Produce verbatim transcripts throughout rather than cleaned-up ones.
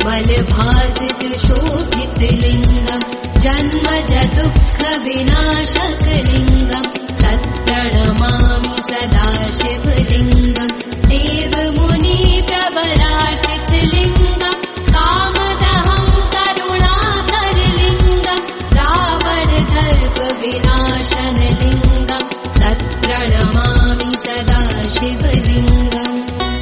निर्मल भासित शोभित लिंगम जन्मज दुःख विनाशक लिंगम तत्प्रणमामि सदा शिवलिंगम देव मुनि प्रवराटित लिंगम कामदहं करुणाकर लिंगम रावण दर्प विनाशन लिंगम तत्प्रणमामि सदा शिवलिंगम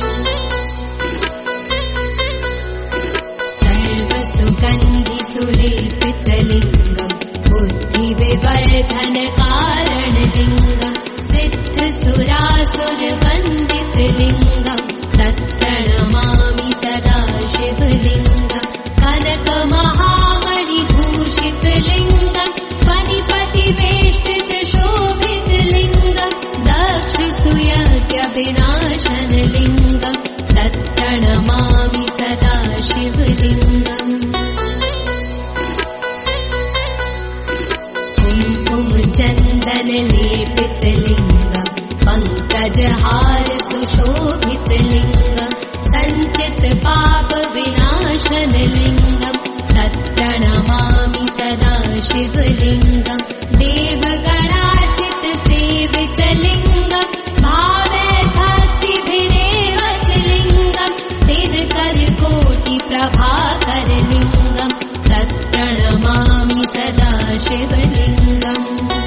सर्वसुगन्धि सुलेपित लिंगम बुद्धि विवर्धन कारण लिंगम सिद्ध सुरासुर वन्दित लिंगम तत्प्रणमामि सदा शिवलिंगम कनक महामणि भूषित लिंगम फणिपति वेष्टित शोभित लिंगम दक्ष सुयज्ञ विनाशन लिंगम तत्प्रणमामि सदा शिवलिंगम कुंकुम चंदन लेपित लिंगम पंकजहार सुशोभित लिंगम संचित पाप विनाशन लिंगम तत्प्रणमामि सदा शिवलिंगम देवगणार्चित सेवित लिंगम भावे भक्तिभिरेव च लिंगम सिद्धकर कोटि प्रभाकर लिंगम तत्प्रणमामि सदा शिवलिंगम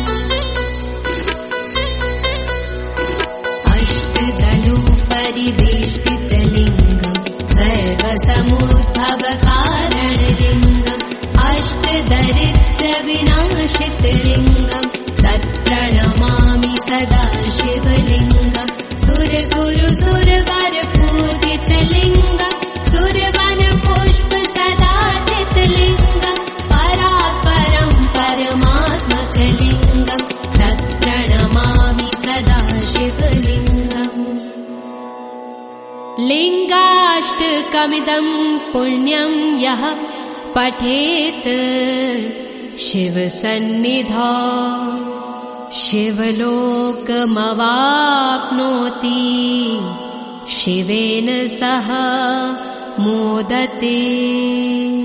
परिवेष्टित लिंगम सर्वसमुद्भव कारण लिंगम अष्टदरिद्र विनाशित लिंगम तत्प्रणमामि सदा शिवलिंगम सुरगुरु सुरवर पूजित लिंगम सुरवन पुष्प सदाचित लिंगम परात्परं परमात्मक लिंगम तत्प्रणमामि सदा शिवलिंगम लिंगाष्टकमिदं पुण्यं यः पठेत् शिवसन्निधौ शिवलोकमवाप्नोति शिवेन सह मोदते।